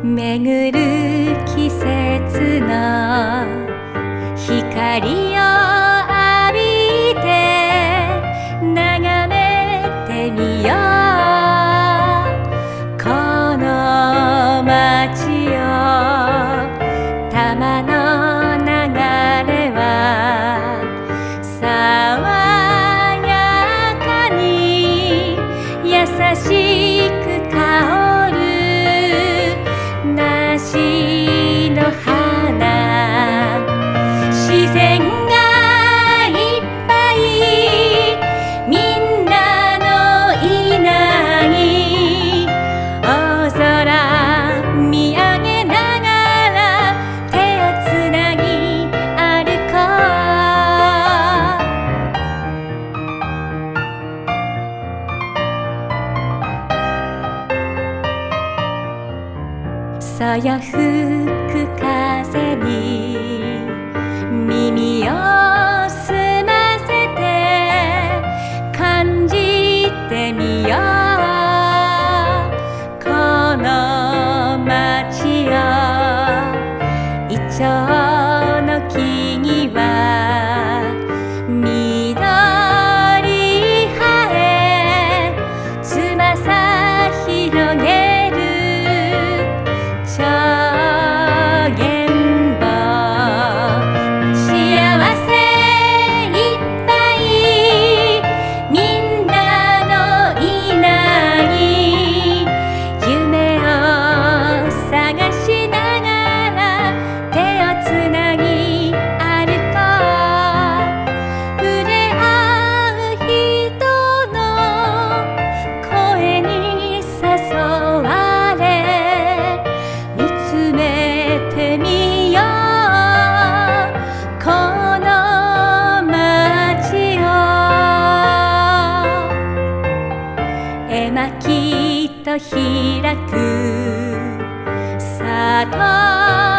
巡る季節の光を浴びて眺めてみよう。この街を多摩の流れは爽やかに優しく香る梨の花、自然がいっぱい、みんなのいない大空見上げながら手をつなぎ歩こう。そよ吹く風に耳を澄ませて感じてみよう。この街をイチョウの木々は緑生え翼広げる超原木、幸せいっぱい、みんなのいない夢を探しながら手をつなぎ歩こう。触れ合う人の声に誘われ見つめてみよう。この街を絵巻と開く里